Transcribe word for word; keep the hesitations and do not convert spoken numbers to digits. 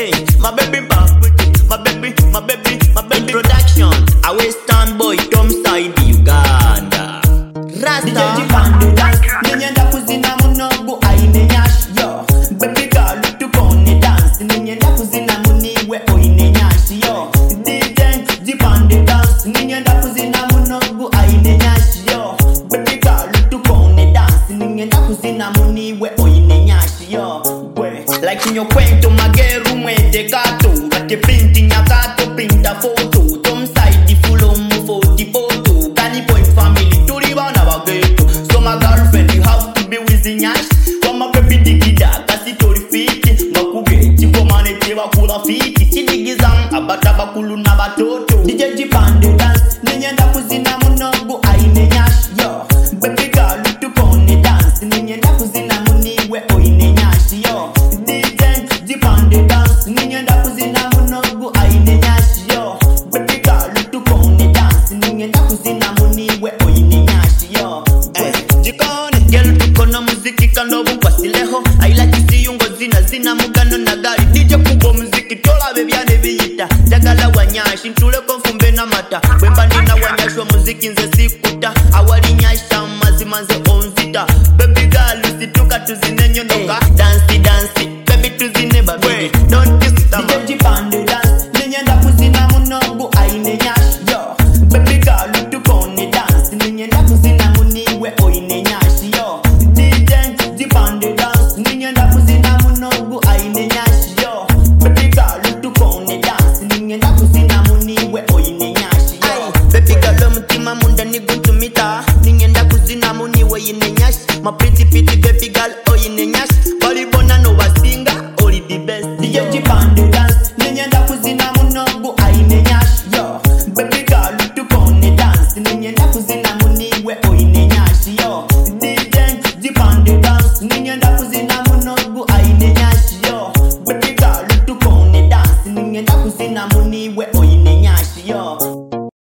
Hey, my baby back with it. My baby, my baby, my baby. Introduction. I Western boy, Tom Side, Uganda. Rasta. D J Jipande dance. Ninyenda kuzina munogu aine nyash yo. Baby girl tukone dance. Ninyenda kuzina muniwe oine nyash yo. D J Jipande dance. Ninyenda kuzina munogu aine nyash yo. Baby girl tukone dance. Ninyenda kuzina muniwe oine nyash yo. Like in your kwento mageru mwete kato. Rate printing ya kato pinta photo. Tom Side full on forty photo. Gani point family turi bana bageto. So my girlfriend you have to be with the nyash. Kwa my baby digida kasi tori fiti. Makuge chiko mane teba kula fiti. Chidigizam abata bakulu na batoto. D J Jipande dance. Ninyenda kuzina munogu aine nyash yo. Baby girl tukone dance. Ninyenda kuzina muniwe oine nyash yo. D J Jipande dance. Ninyenda kuzina munogu aine nyash yo. Baby girl tukone dance. Ninyenda kuzina muniwe oine nyash yo. Eh, jikoni girl tukona muziki kandobu kwa sileho. I like to see you zina zina mugano na gari. D J kubo muziki tola bebyane biyita. Jagala wanyashi ntule konfumbe na mata. Bwemba nina wanyashwa muziki nze siku